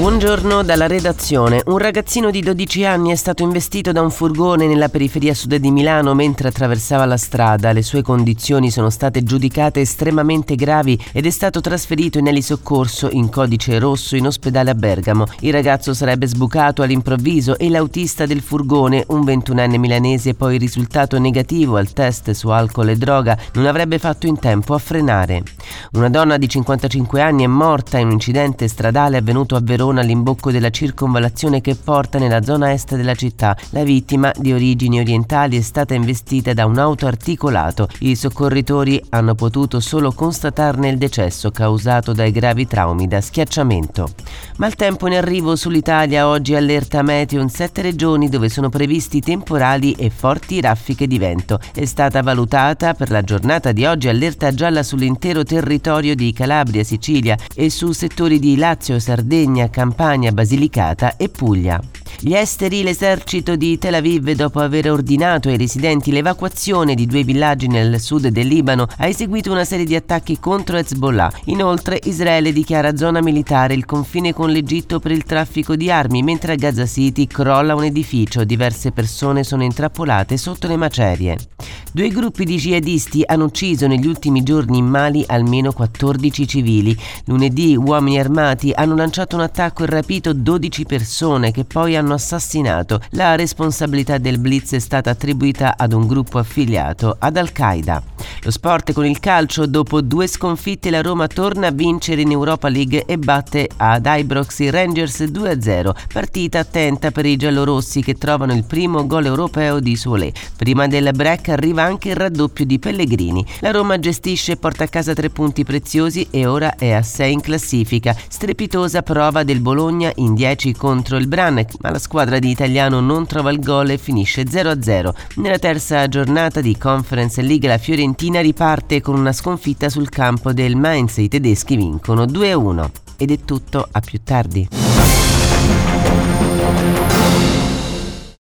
Buongiorno dalla redazione. Un ragazzino di 12 anni è stato investito da un furgone nella periferia sud di Milano mentre attraversava la strada. Le sue condizioni sono state giudicate estremamente gravi ed è stato trasferito in elisoccorso in codice rosso in ospedale a Bergamo. Il ragazzo sarebbe sbucato all'improvviso e l'autista del furgone, un 21enne milanese poi risultato negativo al test su alcol e droga, non avrebbe fatto in tempo a frenare. Una donna di 55 anni è morta in un incidente stradale avvenuto a Verona all'imbocco della circonvallazione che porta nella zona est della città. La vittima, di origini orientali, è stata investita da un auto articolato. I soccorritori hanno potuto solo constatarne il decesso causato dai gravi traumi da schiacciamento. Maltempo in arrivo sull'Italia, oggi allerta meteo in 7 regioni dove sono previsti temporali e forti raffiche di vento. È stata valutata per la giornata di oggi allerta gialla sull'intero territorio di Calabria, Sicilia e su settori di Lazio, Sardegna, Campania, Basilicata e Puglia. Gli esteri, l'esercito di Tel Aviv, dopo aver ordinato ai residenti l'evacuazione di 2 villaggi nel sud del Libano, ha eseguito una serie di attacchi contro Hezbollah. Inoltre Israele dichiara zona militare il confine con l'Egitto per il traffico di armi, mentre a Gaza City crolla un edificio, diverse persone sono intrappolate sotto le macerie. 2 gruppi di jihadisti hanno ucciso negli ultimi giorni in Mali almeno 14 civili. Lunedì uomini armati hanno lanciato un attacco e rapito 12 persone che poi hanno assassinato. La responsabilità del blitz è stata attribuita ad un gruppo affiliato ad Al-Qaeda. Lo sport con il calcio: dopo 2 sconfitte la Roma torna a vincere in Europa League e batte ad Ibrox i Rangers 2-0. Partita attenta per i giallorossi che trovano il primo gol europeo di Solé. Prima del break arriva anche il raddoppio di Pellegrini. La Roma gestisce e porta a casa 3 punti preziosi e ora è a 6 in classifica. Strepitosa prova del Bologna in 10 contro il Brann, ma la squadra di Italiano non trova il gol e finisce 0-0. Nella terza giornata di Conference League la Fiorentina riparte con una sconfitta sul campo del Mainz. I tedeschi vincono 2-1. Ed è tutto, a più tardi.